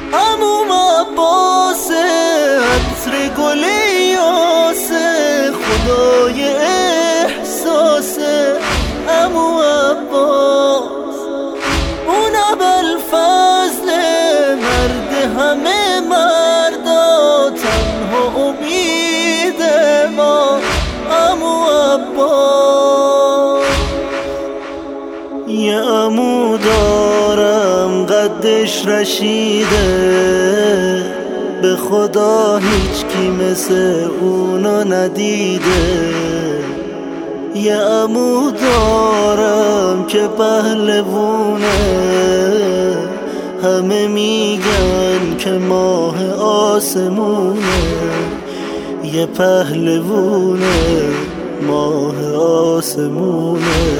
عموم عباس عطر گل یاس خدای احساس عمو عباس اون ابوالفضل مرد همه مردا تنها امید ما عمو عباس. یه عمو دارم قدش رشیده به خدا هیچ کی مثل اونو ندیده. یه عمو دارم که پهلوونه همه میگن که ماه آسمونه. یه پهلوونه ماه آسمونه.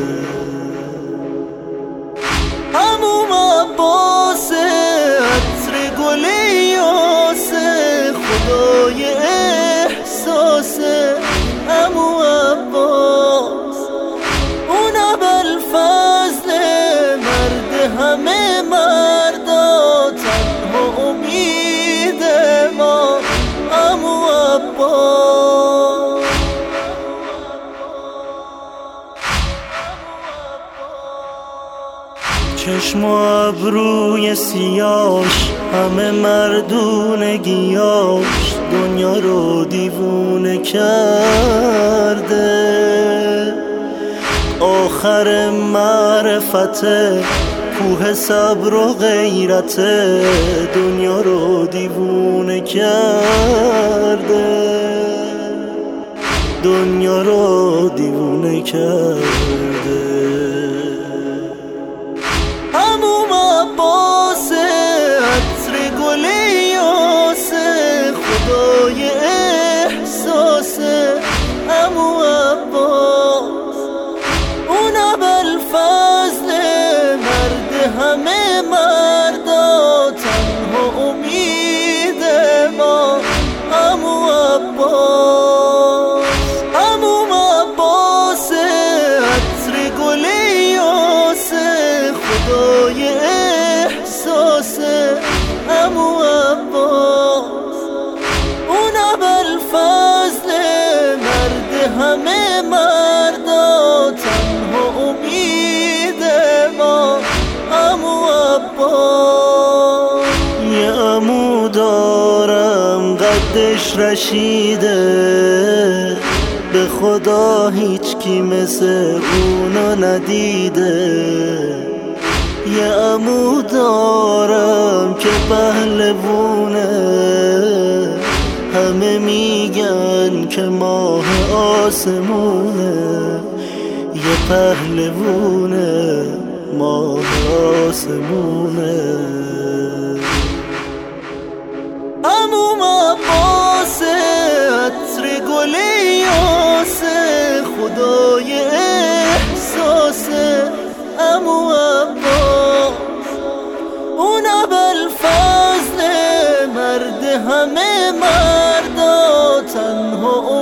عموم عباس عطر گل یاس خدای احساس عمو عباس اون ابوالفضل مرد همه مردا تنها امید ما عمو عباس. چشم و ابروی سیاش همه مردونگیاش دنیا رو دیوونه کرده. آخر معرفت کوه صبر و غیرت دنیا رو دیوونه کرده. دنیا رو دیوونه کرده. عموم عباس عطر گل یاس خدای احساس عمو عباس اون ابوالفضل مرد همه مردا تنها امید ما عمو عباس. عموم عباس عطر گل یاس خدای احساس عمو عباس اون ابوالفضل مرد همه مردا تنها امید ما عمو عباس. یه عمو دارم قدش رشیده به خدا هیچ کی مثل اونو ندیده. یه عمو دارم که پهلوونه همه میگن که ماه آسمونه. یه پهلوونه ماه آسمونه. عموم عباس عطر گل یاس خدای احساس عمو عباس اون ابوالفضل مرد همه مردا تنها